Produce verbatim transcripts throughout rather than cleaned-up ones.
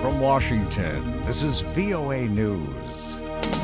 From Washington, this is V O A News.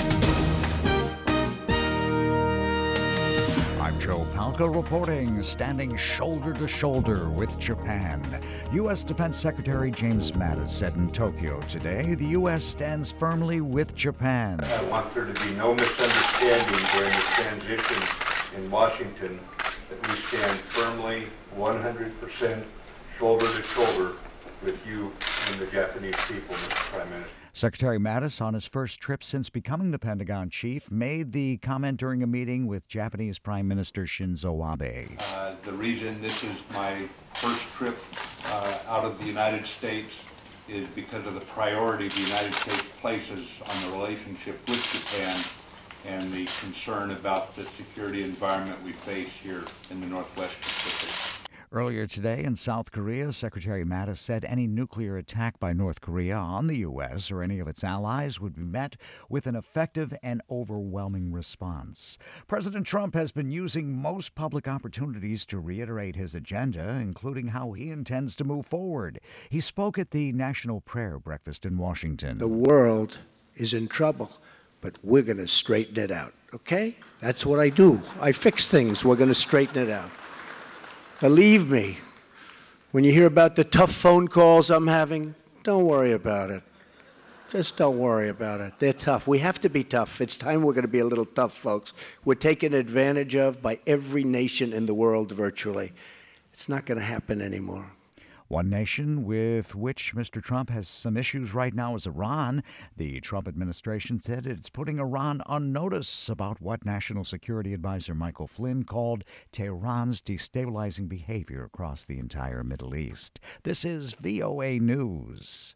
I'm Joe Palca reporting, standing shoulder to shoulder with Japan. U S Defense Secretary James Mattis said in Tokyo today the U S stands firmly with Japan. I want there to be no misunderstanding during the transition in Washington, that we stand firmly one hundred percent shoulder to shoulder with you and the Japanese people, Mister Prime Minister. Secretary Mattis, on his first trip since becoming the Pentagon chief, made the comment during a meeting with Japanese Prime Minister Shinzo Abe. Uh, the reason this is my first trip uh, out of the United States is because of the priority the United States places on the relationship with Japan and the concern about the security environment we face here in the Northwest Pacific. Earlier today in South Korea, Secretary Mattis said any nuclear attack by North Korea on the U S or any of its allies would be met with an effective and overwhelming response. President Trump has been using most public opportunities to reiterate his agenda, including how he intends to move forward. He spoke at the National Prayer Breakfast in Washington. The world is in trouble, but we're going to straighten it out, okay? That's what I do. I fix things. We're going to straighten it out. Believe me, when you hear about the tough phone calls I'm having, don't worry about it. Just don't worry about it. They're tough. We have to be tough. It's time we're going to be a little tough, folks. We're taken advantage of by every nation in the world virtually. It's not going to happen anymore. One nation with which Mister Trump has some issues right now is Iran. The Trump administration said it's putting Iran on notice about what National Security Advisor Michael Flynn called Tehran's destabilizing behavior across the entire Middle East. This is V O A News.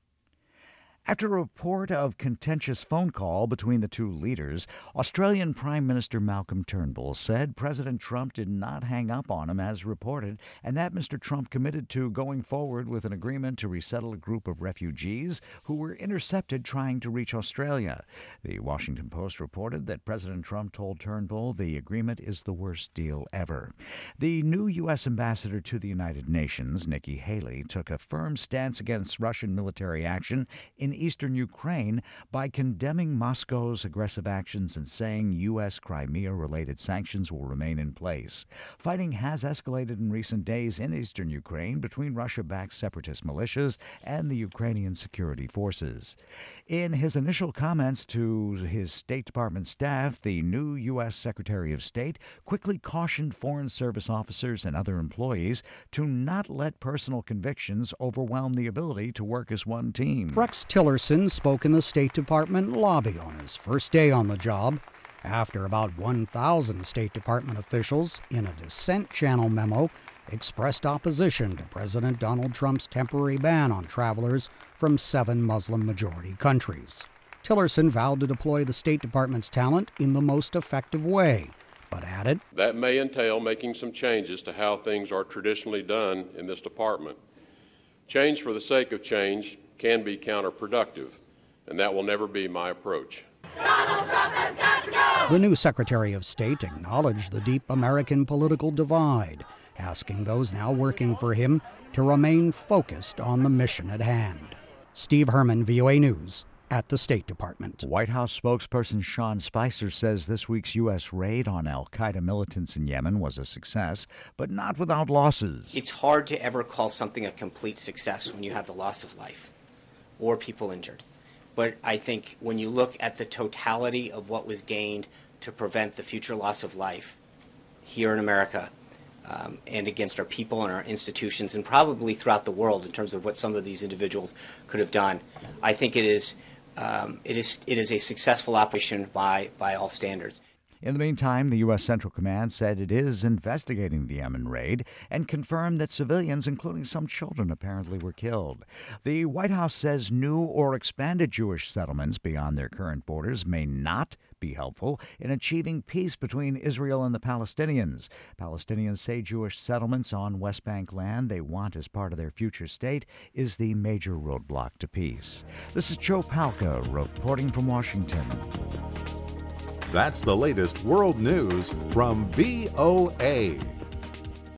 After a report of contentious phone call between the two leaders, Australian Prime Minister Malcolm Turnbull said President Trump did not hang up on him as reported, and that Mister Trump committed to going forward with an agreement to resettle a group of refugees who were intercepted trying to reach Australia. The Washington Post reported that President Trump told Turnbull the agreement is the worst deal ever. The new U S ambassador to the United Nations, Nikki Haley, took a firm stance against Russian military action in eastern Ukraine by condemning Moscow's aggressive actions and saying U S Crimea-related sanctions will remain in place. Fighting has escalated in recent days in eastern Ukraine between Russia-backed separatist militias and the Ukrainian security forces. In his initial comments to his State Department staff, the new U S Secretary of State quickly cautioned Foreign Service officers and other employees to not let personal convictions overwhelm the ability to work as one team. Rex Tillerson spoke in the State Department lobby on his first day on the job after about one thousand State Department officials, in a dissent channel memo, expressed opposition to President Donald Trump's temporary ban on travelers from seven Muslim-majority countries. Tillerson vowed to deploy the State Department's talent in the most effective way, but added, "That may entail making some changes to how things are traditionally done in this department. Change for the sake of change can be counterproductive, and that will never be my approach." Donald Trump has got to go! The new Secretary of State acknowledged the deep American political divide, asking those now working for him to remain focused on the mission at hand. Steve Herman, V O A News, at the State Department. White House spokesperson Sean Spicer says this week's U S raid on al-Qaeda militants in Yemen was a success, but not without losses. It's hard to ever call something a complete success when you have the loss of life or people injured. But I think when you look at the totality of what was gained to prevent the future loss of life here in America, um, and against our people and our institutions, and probably throughout the world in terms of what some of these individuals could have done, I think it is um, it is it is a successful operation by by all standards. In the meantime, the U S Central Command said it is investigating the Yemen raid and confirmed that civilians, including some children, apparently were killed. The White House says new or expanded Jewish settlements beyond their current borders may not be helpful in achieving peace between Israel and the Palestinians. Palestinians say Jewish settlements on West Bank land they want as part of their future state is the major roadblock to peace. This is Joe Palca reporting from Washington. That's the latest world news from V O A.